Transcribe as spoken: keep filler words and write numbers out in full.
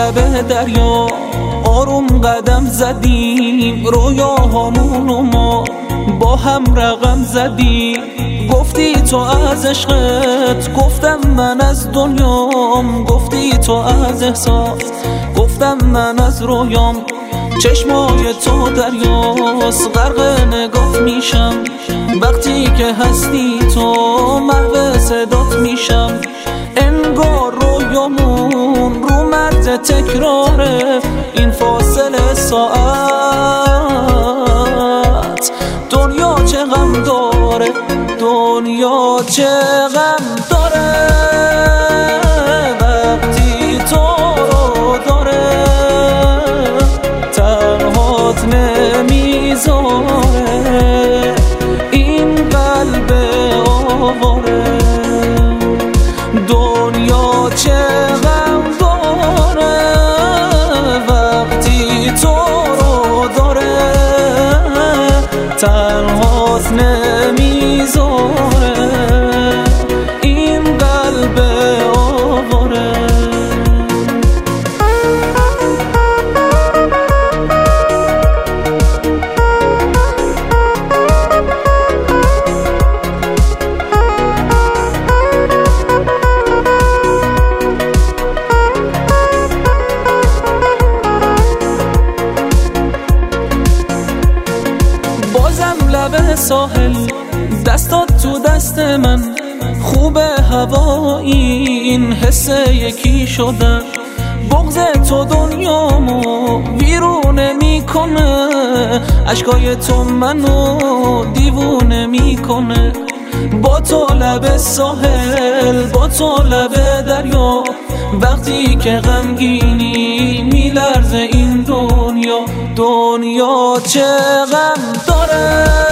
لب دریا آروم قدم زدیم، رویاهامونو ما با هم رقم زدیم. گفتی تو از عشقت، گفتم من از دنیام. گفتی تو از احساس، گفتم من از رویام. چشمای تو دریاست، غرق نگات میشم. وقتی که هستی تو محو صدات میشم. انگار رویامون رو مرز تکراره، این فاصله ساعت. دنیا چه غم داره، دنیا چه غم داره، وقتی تو رو داره تنهات نمیذاره این قلب آواره. دنیا چه غم داره وقتی تو رو داره تنهات نمیذاره این قلب آواره. لب ساحل دستات تو دست من، خوب هوایی این حس یکی شدن. بغض تو دنیامو ویرونه میکنه، عشقای تو منو دیوونه میکنه. با تو لب ساحل، با تو لب دریا، وقتی که غمگینی میلرزه این دنیا. دنیا چه غم داره